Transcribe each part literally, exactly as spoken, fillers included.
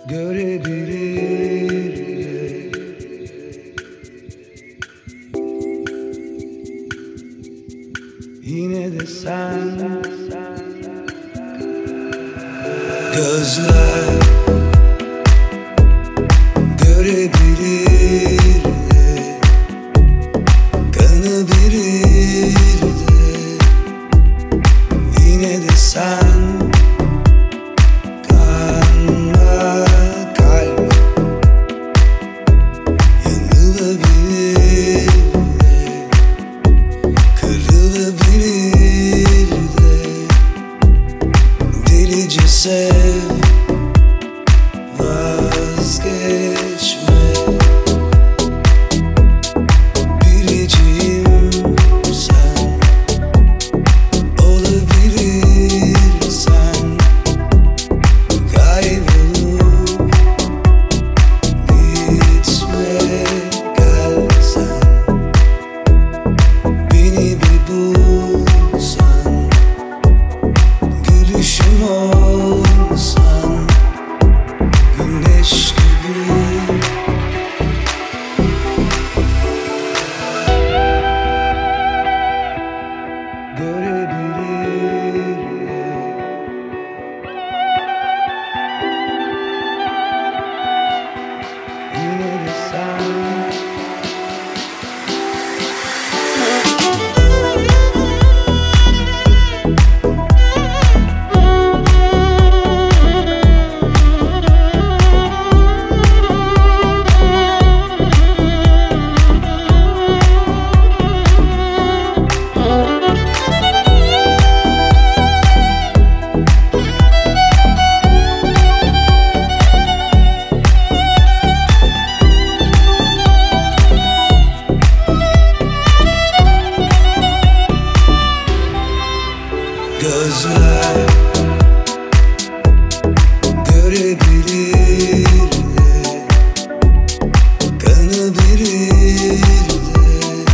görebilir. Yine de sen gözler görebilir de, kanabilir de. Yine de sen kanma kalbe, yanılabilir de, kırılabilir de. Delice sev, vazgeçme. Biricim sen olabilirsen, kaybolup gitme gelsen. Beni bir bulsan, gülüşüm olsan, güneş gibi. Görebilir de, yine de sen gözler görebilir de, kanabilir de.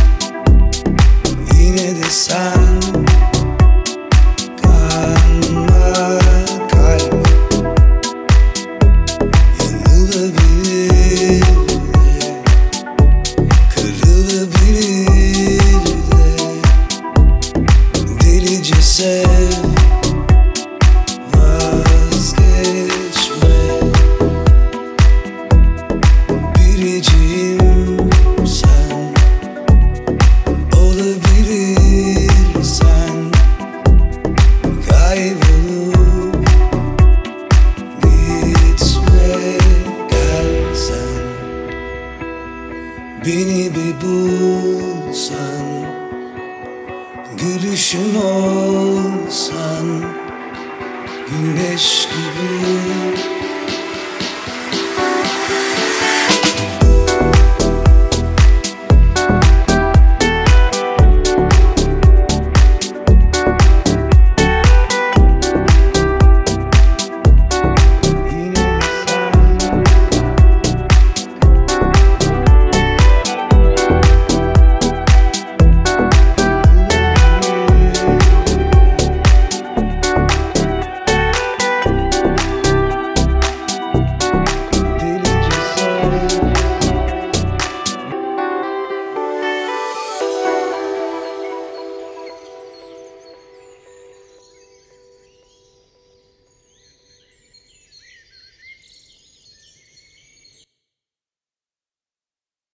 Yine de sen kanma kalbe, yanılabilir de, kırılabilir de. Delice sev, vazgeçme. Biricim sen olabilirsen, kaybolup gitme gelsen. Beni bir bulsan, gülüşüm olsan, güneş gibi.